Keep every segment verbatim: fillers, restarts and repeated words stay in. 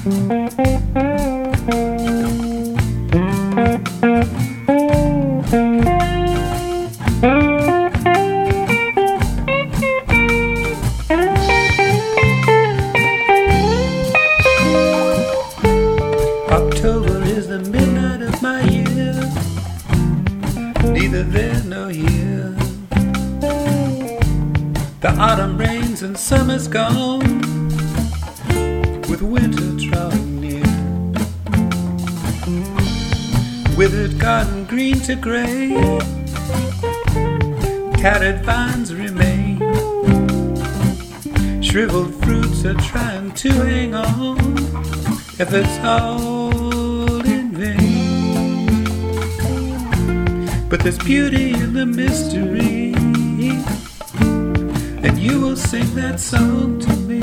October is the midnight of my year, neither there nor here. The autumn rains and summer's gone, with winter drawing near. Withered garden green to gray, tattered vines remain. Shriveled fruits are trying to hang on, if it's all in vain. But there's beauty in the mystery, and you will sing that song to me,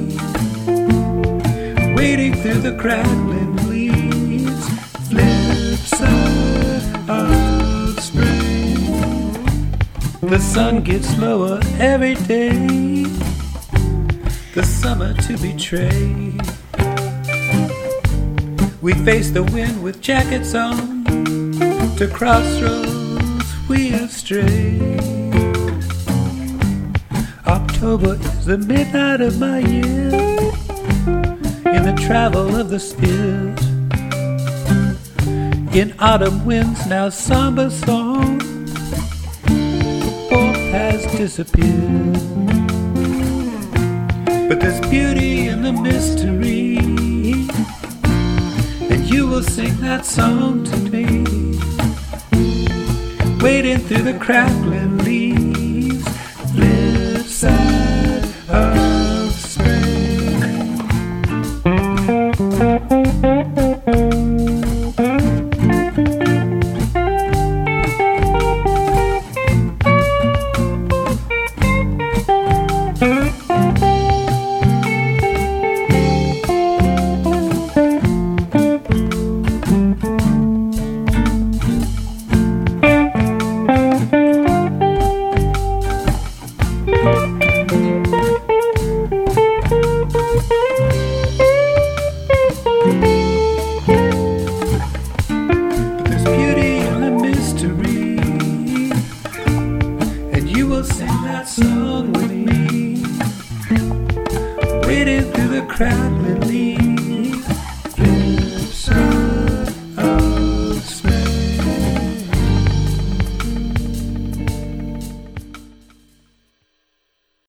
waiting through the crackling leaves, flip side of spring. The sun gets lower every day, the summer to betray. We face the wind with jackets on, to crossroads we have strayed. October is the midnight of my year, in the travel of the spirit. In autumn winds now somber song, warmth has disappeared. But there's beauty in the mystery, and you will sing that song to me, waiting through the crackling leaves, flip side of spring. Sing that song with me, waiting through the crackling leaves.